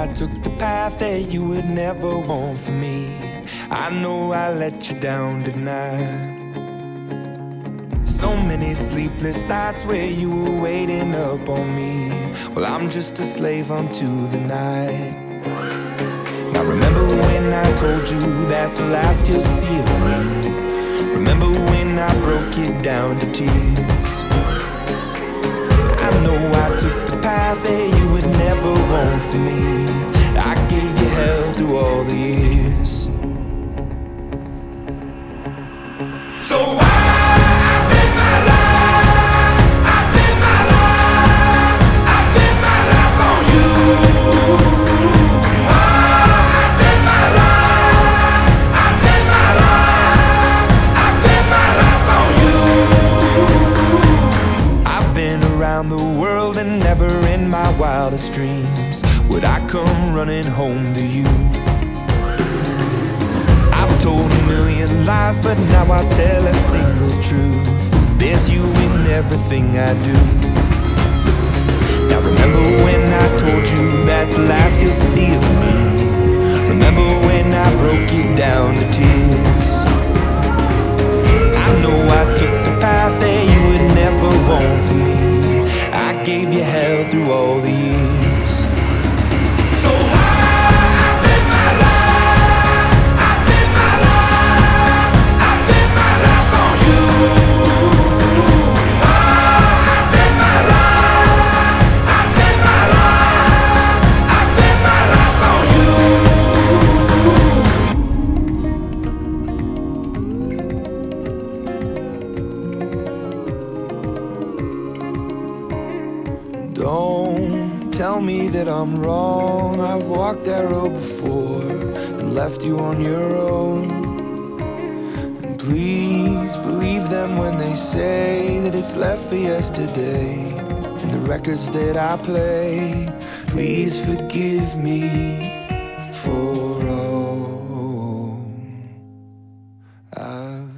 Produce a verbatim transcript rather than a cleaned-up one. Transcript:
I took the path that you would never want for me. I know I let you down tonight. So many sleepless nights where you were waiting up on me. Well, I'm just a slave unto the night. Now remember when I told you that's the last you'll see of me. Remember when I broke you down to tears. I know I took the path that you would never want for me. I gave you hell through all the years. So I the world, and never in my wildest dreams would I come running home to you. I've told a million lies, but now I tell a single truth. There's you in everything I do. Now remember when I told you that's the last you'll see of me. Remember when I broke you down to tears. I know I took the path that you would never want for me. I gave you hell through all the years. So I bet my life, I bet my life, I bet my life on you. I bet my life, I bet my life, I bet my life on you. Don't tell me that I'm wrong. I've walked that road before and left you on your own. And please believe them when they say that it's left for yesterday. And the records that I play, please forgive me for all I've